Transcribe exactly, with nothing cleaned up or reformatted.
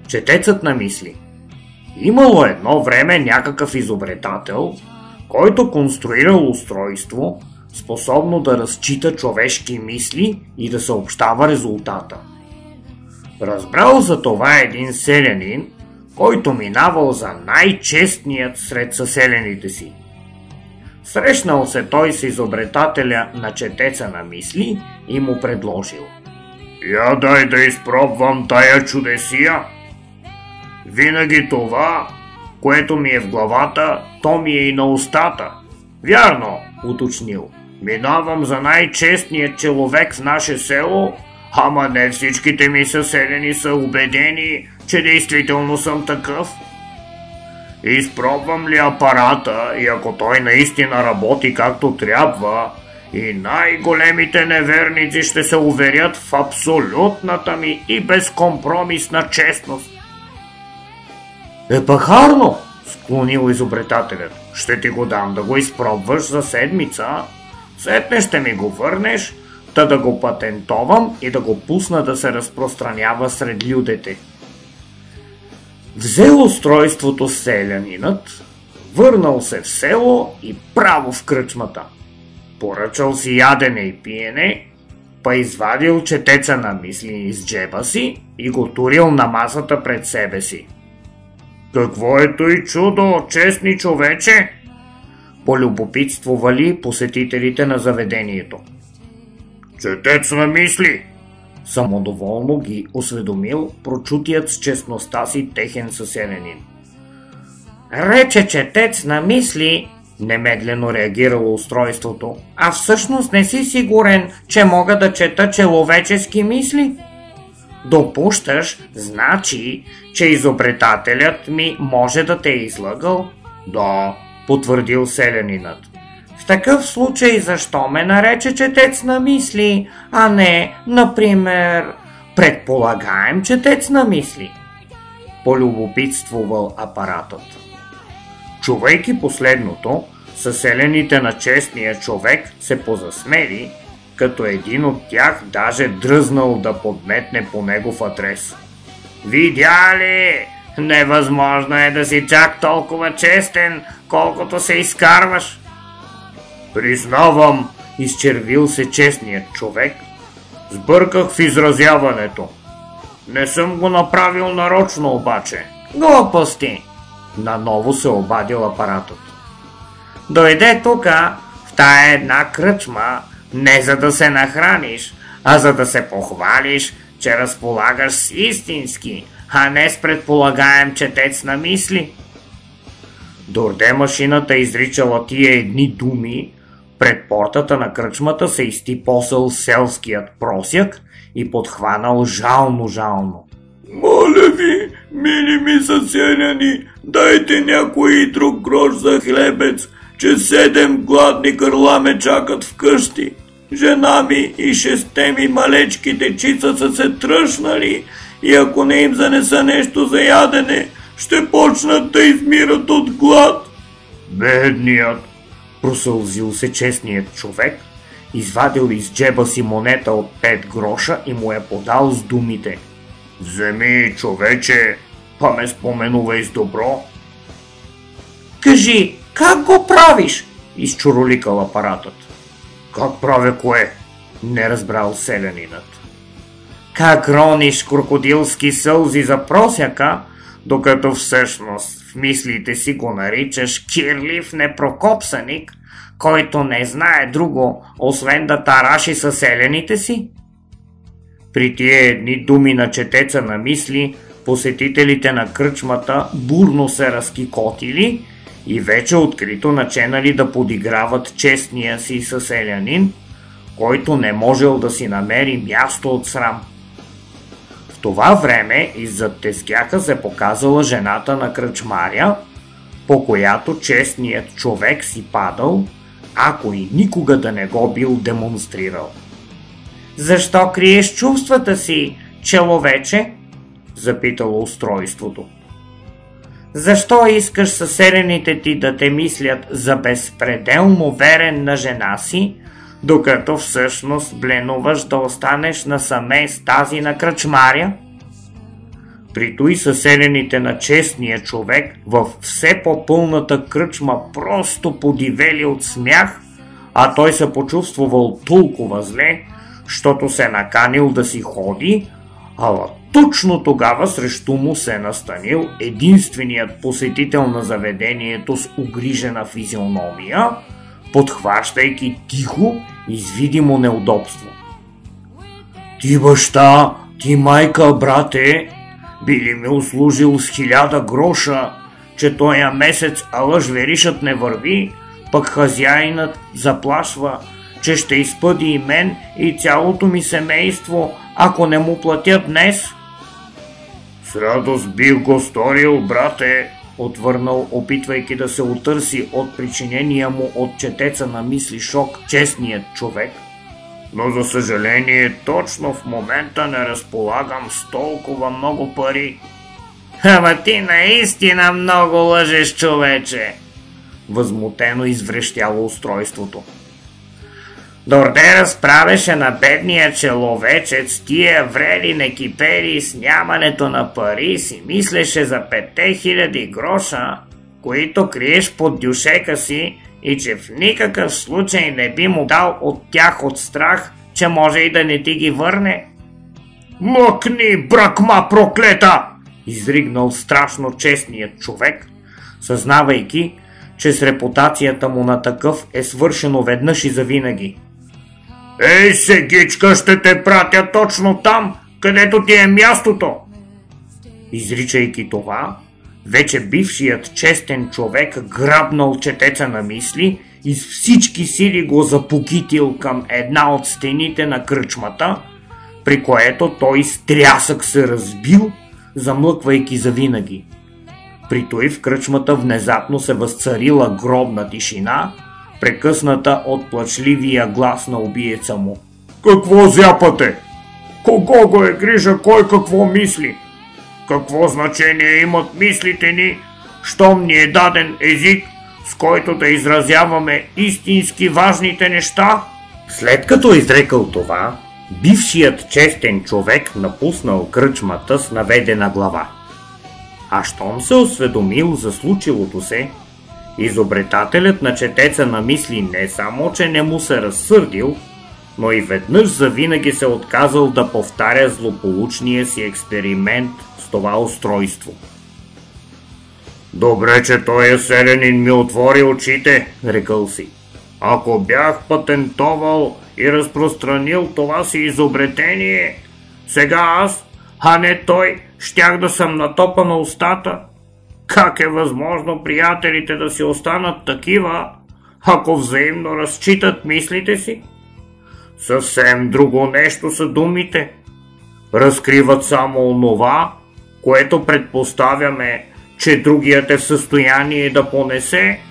Четецът намисли. Имало едно време някакъв изобретател, който конструирал устройство, способно да разчита човешки мисли и да съобщава резултата. Разбрал за това един селянин, който минавал за най-честният сред съселените си. Срещнал се той с изобретателя на четеца на мисли и му предложил: Я дай да изпробвам тая чудесия. Винаги това, което ми е в главата, то ми е и на устата. Вярно, уточнил. Минавам за най-честният човек в наше село, ама не всичките ми съселени са убедени, че действително съм такъв. Изпробвам ли апарата и ако той наистина работи както трябва, и най-големите неверници ще се уверят в абсолютната ми и безкомпромисна честност. Е, пахарно, склонил изобретателят. Ще ти го дам да го изпробваш за седмица. Сетне ще ми го върнеш, та да го патентовам и да го пусна да се разпространява сред людите. Взел устройството селянинът, върнал се в село и право в кръчмата. Поръчал си ядене и пиене, па извадил четеца на мисли из джеба си и го турил на масата пред себе си. Какво е той чудо, честни човече? Полюбопитствували посетителите на заведението. Четец на мисли! Самодоволно ги осведомил прочутият с честността си техен съселянин. Рече четец на мисли, немедлено реагирало устройството, а всъщност не си сигурен, че мога да чета человечески мисли? Допущаш, значи, че изобретателят ми може да те е излъгал? Да, потвърдил селянинът. В такъв случай защо ме нарече четец на мисли, а не, например, предполагаем четец на мисли? Полюбопитствувал апаратът. Чувайки последното, съселените на честния човек се позасмели, като един от тях даже дръзнал да подметне по негов адрес. Видя ли? Невъзможно е да си чак толкова честен, колкото се изкарваш. Признавам, изчервил се честният човек. Сбърках в изразяването. Не съм го направил нарочно обаче. Глупости! Наново се обадил апаратът. Дойде тука, в тая една кръчма, не за да се нахраниш, а за да се похвалиш, че разполагаш с истински, а не с предполагаем четец на мисли. Дорде машината изричала тия едни думи, пред портата на кръчмата се изтипосал селският просяк и подхванал жално-жално. Моля ви, мили ми съселяни, дайте някой друг грош за хлебец, че седем гладни гърла ме чакат вкъщи. Жена ми и шесте ми малечки дечица са се тръшнали и ако не им занеса нещо за ядене, ще почнат да измират от глад. Бедният, просълзил се честният човек, извадил из джеба си монета от пет гроша и му я подал с думите. Вземи, човече, па ме споменувай с добро. Кажи, как го правиш? Изчуроликал апаратът. Как правя кое? Не разбрал селянинът. Как рониш крокодилски сълзи за просяка, докато всъщност в мислите си го наричаш кирлив непрокопсаник, който не знае друго, освен да тараши съселените си? При тия едни думи на четеца на мисли, посетителите на кръчмата бурно се разкикотили и вече открито начинали да подиграват честния си съселянин, който не можел да си намери място от срам. В това време иззад тезгяха се показала жената на кръчмаря, по която честният човек си падал, ако и никога да не го бил демонстрирал. Защо криеш чувствата си, човече? Запитало устройството. Защо искаш съселените ти да те мислят за безпределно верен на жена си, докато всъщност бленуваш да останеш насаме с тази на кръчмаря? При той съселените на честния човек в все по-пълната кръчма просто подивели от смях, а той се почувствувал толкова зле, щото се наканил да си ходи, ала точно тогава срещу му се настанил единственият посетител на заведението с угрижена физиономия, подхващайки тихо извидимо неудобство. Ти баща, ти майка, брате, би ли ми услужил с хиляда гроша, че тоя месец алъж веришът не върви, пък хазяинът заплашва, че ще изпъди и мен и цялото ми семейство, ако не му платя днес? С радост бих го сторил, брате, отвърнал, опитвайки да се отърси от причинения му от четеца на мисли шок честният човек. Но за съжаление точно в момента не разполагам с толкова много пари. Ама ти наистина много лъжеш, човече! Възмутено изврещяло устройството. Дорде разправеше на бедния человечец тия врели некипери с нямането на пари, си мислеше за петте хиляди гроша, които криеш под дюшека си, и че в никакъв случай не би му дал от тях от страх, че може и да не ти ги върне. Мъкни, бракма проклета! Изригнал страшно честният човек, съзнавайки, че с репутацията му на такъв е свършено веднъж и завинаги. Ей, сегичка, ще те пратя точно там, където ти е мястото! Изричайки това, вече бившият честен човек грабнал четеца на мисли и с всички сили го запокитил към една от стените на кръчмата, при което той с трясък се разбил, замлъквайки завинаги. При той в кръчмата внезапно се възцарила гробна тишина, прекъсната от плачливия глас на убиеца му. Какво зяпате? Кого го е грижа кой какво мисли? Какво значение имат мислите ни, щом ни е даден език, с който да изразяваме истински важните неща? След като изрекал това, бившият честен човек напуснал кръчмата с наведена глава. А щом се осведомил за случилото се, изобретателят на четеца на мисли не само, че не му се разсърдил, но и веднъж завинаги се отказал да повтаря злополучния си експеримент с това устройство. Добре, че той селянин ми отвори очите, рекъл си. Ако бях патентовал и разпространил това си изобретение, сега аз, а не той, щях да съм на топа на устата. Как е възможно приятелите да си останат такива, ако взаимно разчитат мислите си? Съвсем друго нещо са думите. Разкриват само онова, което предпоставяме, че другият е в състояние да понесе,